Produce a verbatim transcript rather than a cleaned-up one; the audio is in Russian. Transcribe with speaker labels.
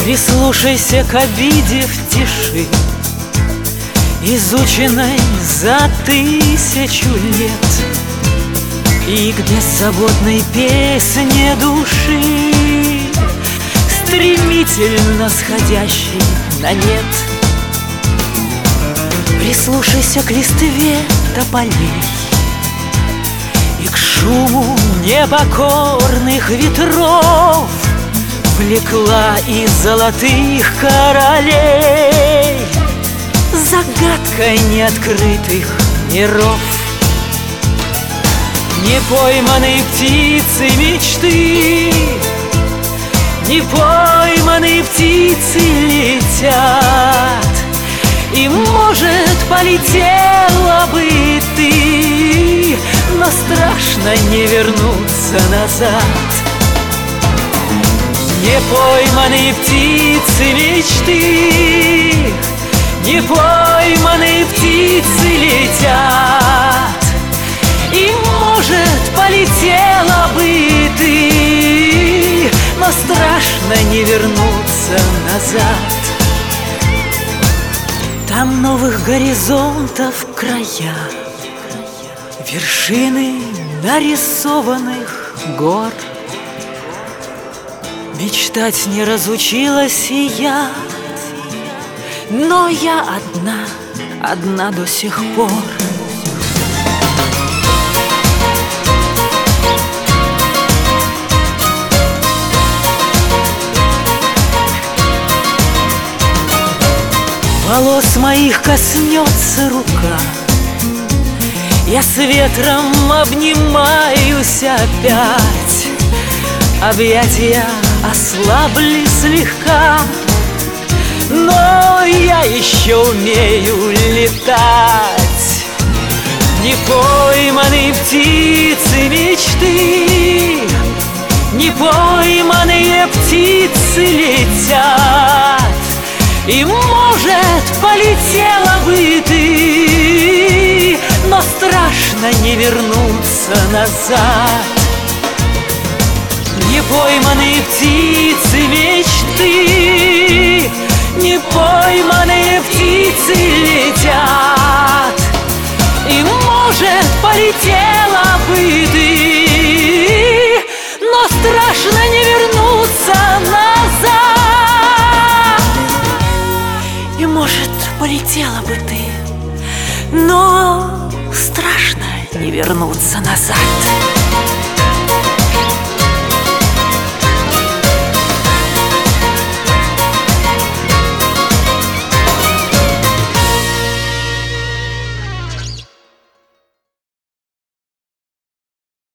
Speaker 1: Прислушайся к обиде в тиши, изученной за тысячу лет, и к беззаботной песне души, стремительно сходящей на нет. Прислушайся к листве тополей и к шуму непокорных ветров, влекла из золотых королей загадкой неоткрытых миров. Непойманные птицы мечты, непойманные птицы летят, и, может, полетела бы ты, но страшно не вернуться назад. Непойманные птицы мечты, непойманные птицы летят, и, может, полетела бы ты, но страшно не вернуться назад. Там новых горизонтов края, вершины нарисованных гор. Мечтать не разучилась и я, но я одна, одна до сих пор. Волос моих коснется рука, я с ветром обнимаюсь опять. Объятия ослабли слегка, но я еще умею летать. Непойманные птицы мечты, непойманные птицы летят, и, может, полетела бы ты, но страшно не вернуться назад. Непойманные птицы мечты, непойманные птицы летят, и, может, полетела бы ты, но страшно не вернуться назад. И, может, полетела бы ты, но страшно не вернуться назад.